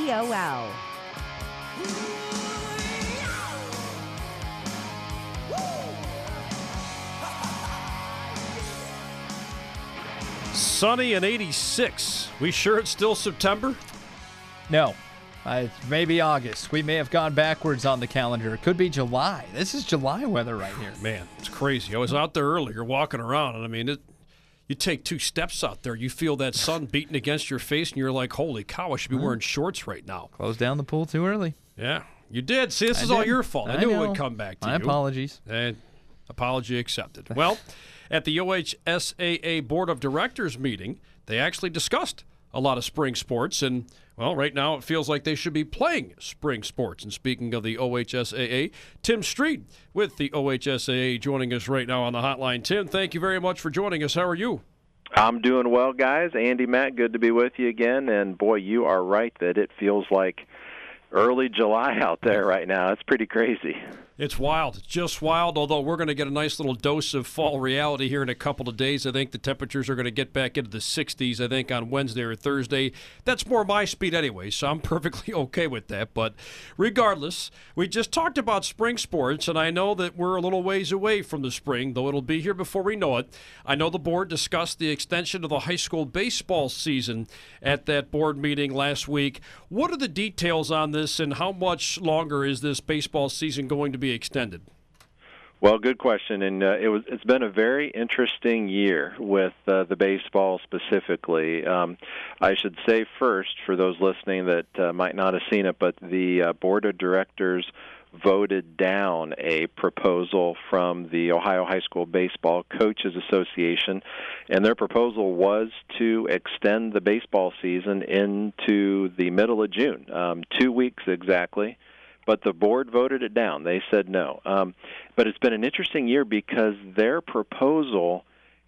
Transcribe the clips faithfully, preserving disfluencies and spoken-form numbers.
P O L. Sunny and eighty-six. We sure it's still September? No. Uh, maybe August. We may have gone backwards on the calendar. It could be July. This is July weather right here. Man, it's crazy. I was out there earlier walking around, and I mean, it, you take two steps out there, you feel that sun beating against your face, and you're like, holy cow, I should be wearing shorts right now. Closed down the pool too early. Yeah, you did. See, this I is did. all your fault. I, I knew know. it would come back to My you. apologies. And apology accepted. Well, at the O H S A A Board of Directors meeting, they actually discussed a lot of spring sports, and, well, right now it feels like they should be playing spring sports. And speaking of the O H S A A, Tim Street with the O H S A A joining us right now on the hotline. Tim, thank you very much for joining us. How are you? I'm doing well, guys. Andy, Matt, good to be with you again. And, boy, you are right that it feels like early July out there right now. It's pretty crazy. It's wild. It's just wild, although we're going to get a nice little dose of fall reality here in a couple of days. I think the temperatures are going to get back into the sixties, I think, on Wednesday or Thursday. That's more my speed anyway, so I'm perfectly okay with that. But regardless, we just talked about spring sports, and I know that we're a little ways away from the spring, though it'll be here before we know it. I know the board discussed the extension of the high school baseball season at that board meeting last week. What are the details on this, and how much longer is this baseball season going to be extended? Well, good question, and uh, it was. It's been a very interesting year with uh, the baseball specifically. Um, I should say first, for those listening that uh, might not have seen it, but the uh, board of directors voted down a proposal from the Ohio High School Baseball Coaches Association, and their proposal was to extend the baseball season into the middle of June, um, two weeks exactly. But the board voted it down. They said no. Um, but it's been an interesting year because their proposal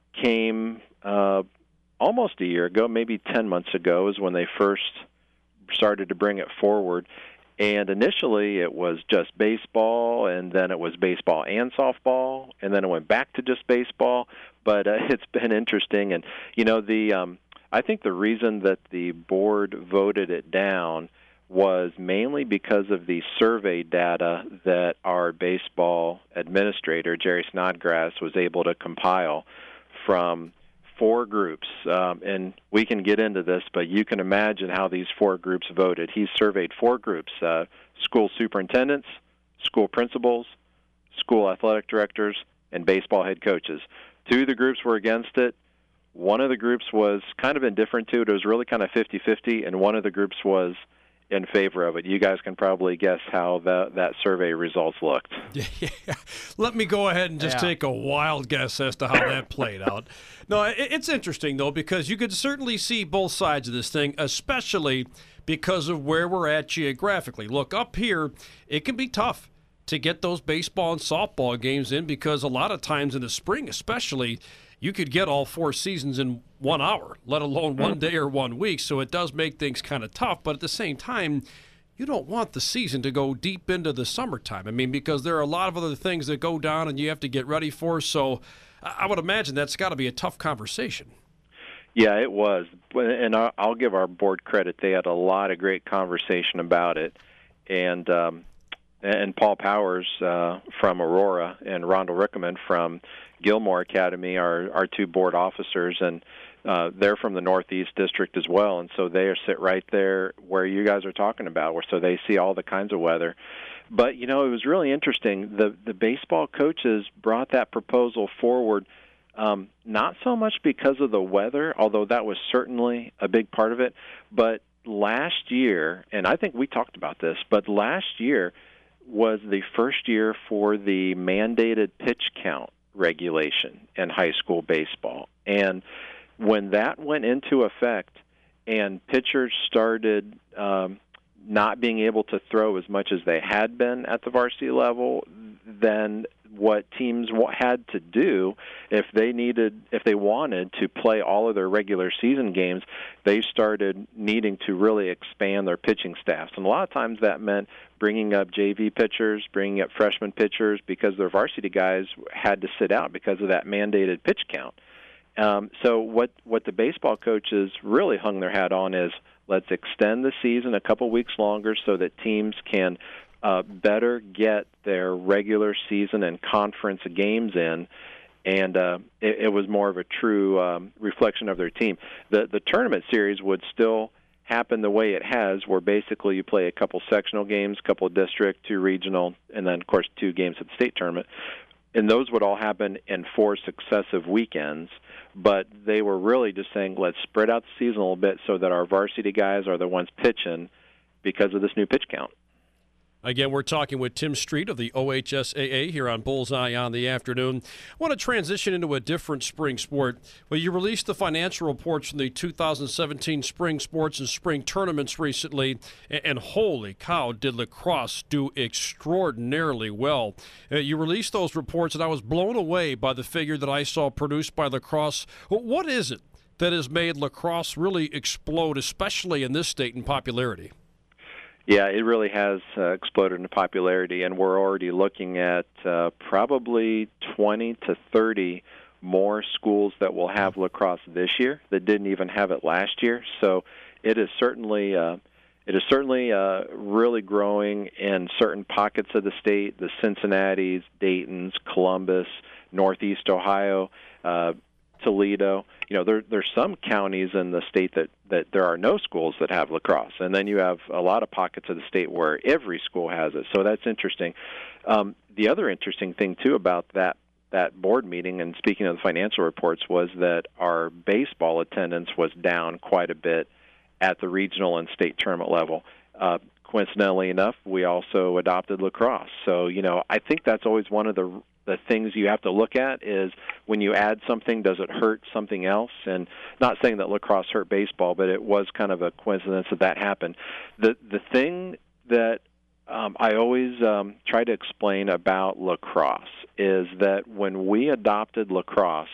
came uh, almost a year ago, maybe ten months ago is when they first started to bring it forward. And initially it was just baseball, and then it was baseball and softball, and then it went back to just baseball. But uh, it's been interesting. And, you know, the um, I think the reason that the board voted it down was mainly because of the survey data that our baseball administrator, Jerry Snodgrass, was able to compile from four groups. Um, and we can get into this, but you can imagine how these four groups voted. He surveyed four groups, uh, school superintendents, school principals, school athletic directors, and baseball head coaches. Two of the groups were against it. One of the groups was kind of indifferent to it. It was really kind of fifty-fifty, and one of the groups was in favor of it. You guys can probably guess how that that survey results looked. Yeah. Let me go ahead and just Yeah. take a wild guess as to how that played out. No, it, it's interesting, though, because you could certainly see both sides of this thing, especially because of where we're at geographically. Look, up here, it can be tough to get those baseball and softball games in because a lot of times in the spring especially, you could get all four seasons in one hour, let alone one day or one week. So it does make things kind of tough. But at the same time, you don't want the season to go deep into the summertime. I mean, because there are a lot of other things that go down and you have to get ready for. So I would imagine that's got to be a tough conversation. Yeah, it was. And I'll give our board credit. They had a lot of great conversation about it. And um, and Paul Powers uh, from Aurora and Rondell Rickeman from Gilmore Academy are our two board officers, and uh, they're from the Northeast District as well, and so they sit right there where you guys are talking about, where so they see all the kinds of weather. But, you know, it was really interesting. The, the baseball coaches brought that proposal forward, um, not so much because of the weather, although that was certainly a big part of it, but last year, and I think we talked about this, but last year was the first year for the mandated pitch count regulation in high school baseball. And when that went into effect and pitchers started um, not being able to throw as much as they had been at the varsity level, then what teams had to do if they needed, if they wanted to play all of their regular season games, they started needing to really expand their pitching staffs. And a lot of times that meant bringing up J V pitchers, bringing up freshman pitchers, because their varsity guys had to sit out because of that mandated pitch count. Um, so what, what the baseball coaches really hung their hat on is, Let's extend the season a couple weeks longer so that teams can uh, better get their regular season and conference games in. And uh, it, it was more of a true um, reflection of their team. The the tournament series would still happen the way it has, where basically you play a couple sectional games, a couple district, two regional, and then, of course, two games at the state tournament. And those would all happen in four successive weekends. But they were really just saying, let's spread out the season a little bit so that our varsity guys are the ones pitching because of this new pitch count. Again, we're talking with Tim Street of the O H S A A here on Bullseye on the Afternoon. I want to transition into a different spring sport. Well, you released the financial reports from the two thousand seventeen spring sports and spring tournaments recently, and, and holy cow, did lacrosse do extraordinarily well. Uh, you released those reports, and I was blown away by the figure that I saw produced by lacrosse. What is it that has made lacrosse really explode, especially in this state, in popularity? Yeah, it really has uh, exploded in popularity, and we're already looking at uh, probably twenty to thirty more schools that will have lacrosse this year that didn't even have it last year. So it is certainly uh, it is certainly uh, really growing in certain pockets of the state: the Cincinnatis, Dayton's, Columbus, Northeast Ohio, uh, Toledo. You know, there there's some counties in the state that, that there are no schools that have lacrosse, and then you have a lot of pockets of the state where every school has it. So that's interesting. Um, the other interesting thing too about that that board meeting, and speaking of the financial reports, was that our baseball attendance was down quite a bit at the regional and state tournament level. Uh, coincidentally enough, we also adopted lacrosse. So you know, I think that's always one of the the things you have to look at is when you add something, does it hurt something else? And not saying that lacrosse hurt baseball, but it was kind of a coincidence that that happened. The the thing that um, I always um, try to explain about lacrosse is that when we adopted lacrosse,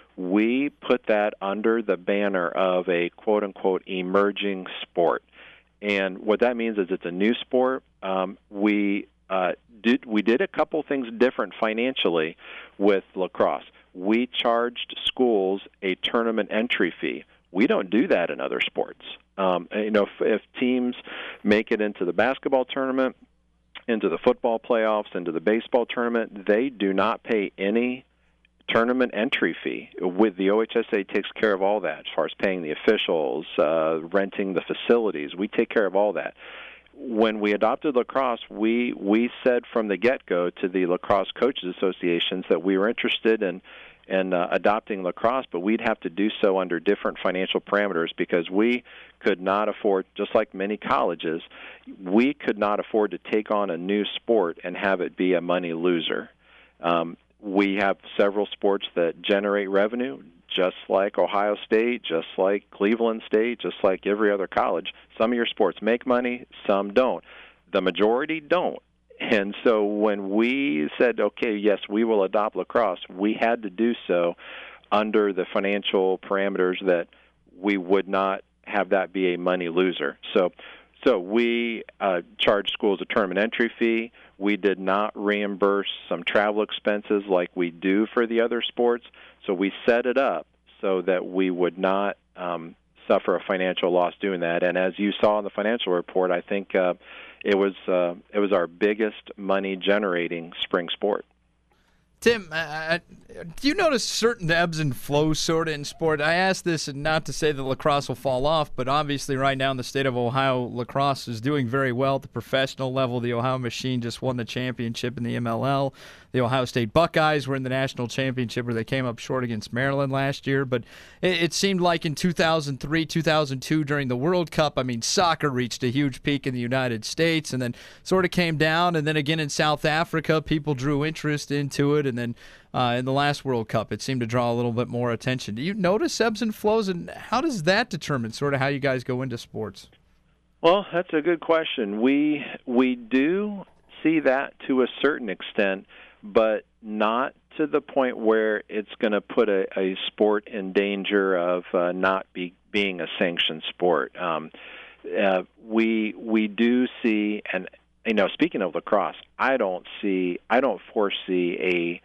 we put that under the banner of a quote-unquote emerging sport. And what that means is it's a new sport. Um, we uh, did we did a couple things different financially with lacrosse. We charged schools a tournament entry fee. We don't do that in other sports. Um, you know, if, if teams make it into the basketball tournament, into the football playoffs, into the baseball tournament, they do not pay any tournament entry fee. With the O H S A takes care of all that as far as paying the officials, uh, renting the facilities. We take care of all that. When we adopted lacrosse, we we said from the get-go to the Lacrosse Coaches Associations that we were interested in in uh, adopting lacrosse, but we'd have to do so under different financial parameters because we could not afford, just like many colleges, we could not afford to take on a new sport and have it be a money loser. Um, we have several sports that generate revenue, just like Ohio State, just like Cleveland State, just like every other college. Some of your sports make money, some don't. The majority don't. And so when we said, okay, yes, we will adopt lacrosse, we had to do so under the financial parameters that we would not have that be a money loser. So so we uh, charged schools a tournament entry fee. We did not reimburse some travel expenses like we do for the other sports. So we set it up so that we would not um, suffer a financial loss doing that. And as you saw in the financial report, I think uh, it was uh, it was our biggest money-generating spring sport. Tim, uh, do you notice certain ebbs and flows sort of in sport? I ask this not to say that lacrosse will fall off, but obviously right now in the state of Ohio, lacrosse is doing very well at the professional level. The Ohio Machine just won the championship in the M L L. The Ohio State Buckeyes were in the national championship where they came up short against Maryland last year. But it, it seemed like in two thousand three, two thousand two during the World Cup, I mean, soccer reached a huge peak in the United States and then sort of came down. And then again in South Africa, people drew interest into it. And then uh, in the last World Cup, it seemed to draw a little bit more attention. Do you notice ebbs and flows, and how does that determine sort of how you guys go into sports? Well, that's a good question. We we do see that to a certain extent, but not to the point where it's going to put a, a sport in danger of uh, not be, being a sanctioned sport. Um, uh, we we do see, and you know, speaking of lacrosse, I don't see, I don't foresee a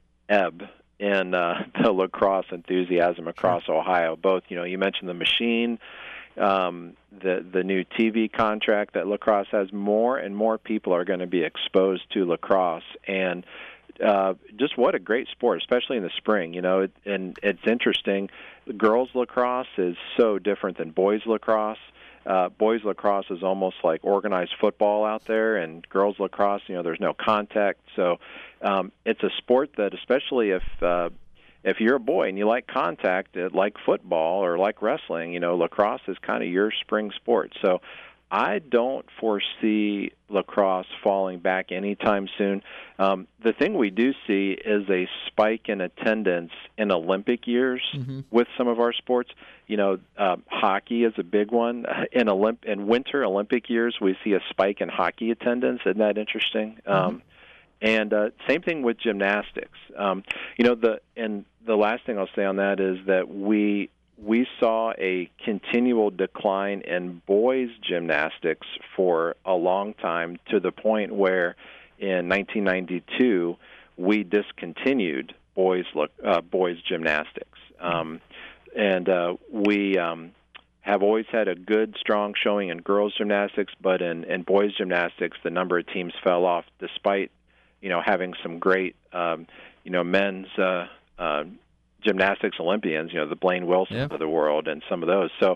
ebb in uh, the lacrosse enthusiasm across Ohio. Both, you know, you mentioned the Machine. um, the the new T V contract that lacrosse has, more and more people are going to be exposed to lacrosse, and uh, just what a great sport, especially in the spring. You know, it, and it's interesting. Girls lacrosse is so different than boys lacrosse. Uh, boys lacrosse is almost like organized football out there, and girls lacrosse, you know, there's no contact. So um, it's a sport that, especially if uh, if you're a boy and you like contact, uh, like football or like wrestling, you know, lacrosse is kind of your spring sport. So I don't foresee lacrosse falling back anytime soon. Um, the thing we do see is a spike in attendance in Olympic years mm-hmm. with some of our sports. You know, uh, hockey is a big one. In Olymp- in winter Olympic years, we see a spike in hockey attendance. Isn't that interesting? Mm-hmm. Um, and uh, same thing with gymnastics. Um, you know, the and the last thing I'll say on that is that we. We saw a continual decline in boys' gymnastics for a long time, to the point where in nineteen ninety-two we discontinued boys uh, boys gymnastics, um, and uh, we um, have always had a good, strong showing in girls' gymnastics, but in, in boys' gymnastics the number of teams fell off, despite you know having some great um, you know men's. Uh, uh, gymnastics Olympians, you know, the Blaine Wilsons yeah. of the world and some of those. So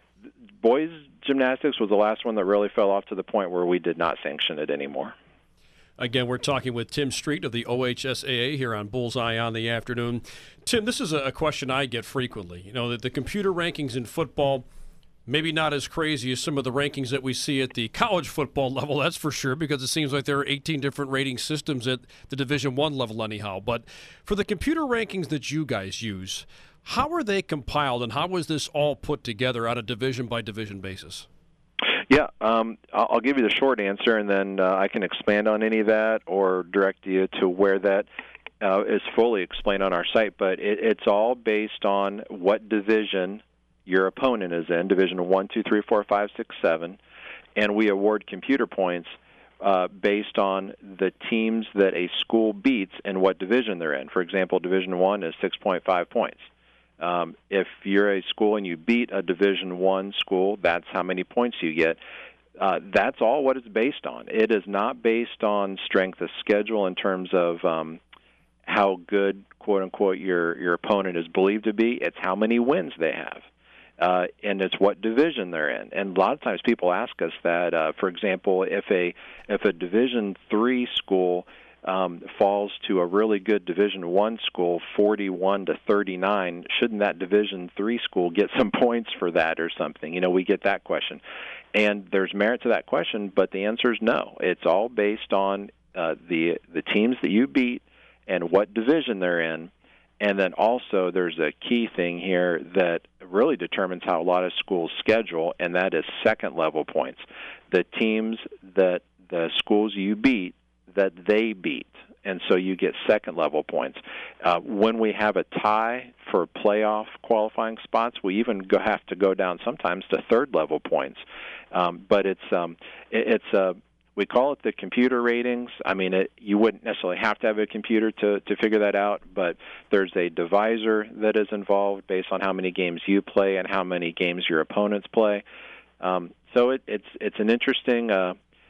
boys gymnastics was the last one that really fell off, to the point where we did not sanction it anymore. Again, we're talking with Tim Street of the O H S A A here on Bullseye on the Afternoon. Tim, this is a question I get frequently. You know, that the computer rankings in football, maybe not as crazy as some of the rankings that we see at the college football level, that's for sure, because it seems like there are eighteen different rating systems at the Division One level anyhow. But for the computer rankings that you guys use, how are they compiled, and how is this all put together on a division-by-division basis? Yeah, um, I'll give you the short answer, and then uh, I can expand on any of that or direct you to where that uh, is fully explained on our site. But it, it's all based on what division your opponent is in, Division one, two, three, four, five, six, seven, and we award computer points uh, based on the teams that a school beats and what division they're in. For example, Division one is six point five points. Um, if you're a school and you beat a Division one school, that's how many points you get. Uh, that's all what it's based on. It is not based on strength of schedule in terms of um, how good, quote-unquote, your, your opponent is believed to be. It's how many wins they have. Uh, and it's what division they're in. And a lot of times people ask us that. Uh, for example, if a if a Division three school um, falls to a really good Division one school, forty-one to thirty-nine, shouldn't that Division three school get some points for that or something? You know, we get that question, and there's merit to that question. But the answer is no. It's all based on uh, the the teams that you beat and what division they're in. And then also there's a key thing here that really determines how a lot of schools schedule, and that is second-level points. The teams that the schools you beat, that they beat, and so you get second-level points. Uh, when we have a tie for playoff qualifying spots, we even go, have to go down sometimes to third-level points. Um, but it's um, it, it's a We call it the computer ratings. I mean, it, you wouldn't necessarily have to have a computer to, to figure that out, but there's a divisor that is involved based on how many games you play and how many games your opponents play. Um, so it, it's it's an interesting uh,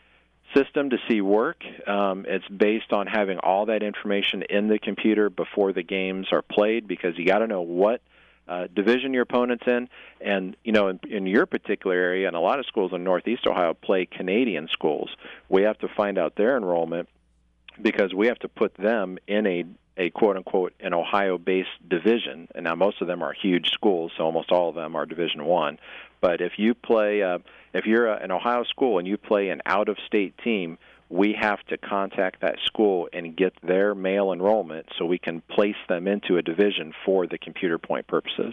system to see work. Um, it's based on having all that information in the computer before the games are played, because you got to know what Uh, division your opponent's in. And, you know, in, in your particular area, and a lot of schools in Northeast Ohio play Canadian schools, we have to find out their enrollment, because we have to put them in a, a quote-unquote, an Ohio-based division. And now most of them are huge schools, so almost all of them are Division One. But if you play, uh, if you're a, an Ohio school and you play an out-of-state team, we have to contact that school and get their male enrollment so we can place them into a division for the computer point purposes.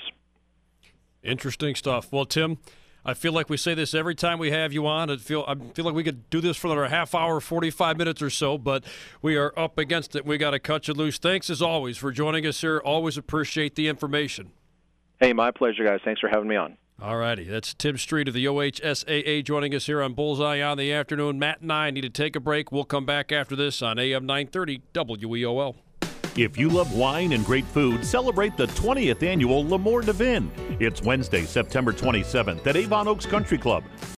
Interesting stuff. Well, Tim, I feel like we say this every time we have you on. I feel I feel like we could do this for another half hour, forty-five minutes or so, but we are up against it. We got to cut you loose. Thanks, as always, for joining us here. Always appreciate the information. Hey, my pleasure, guys. Thanks for having me on. All righty. That's Tim Street of the O H S A A joining us here on Bullseye on the Afternoon. Matt and I need to take a break. We'll come back after this on A M nine thirty W E O L. If you love wine and great food, celebrate the twentieth annual L'Amour Divin. It's Wednesday, September twenty-seventh at Avon Oaks Country Club.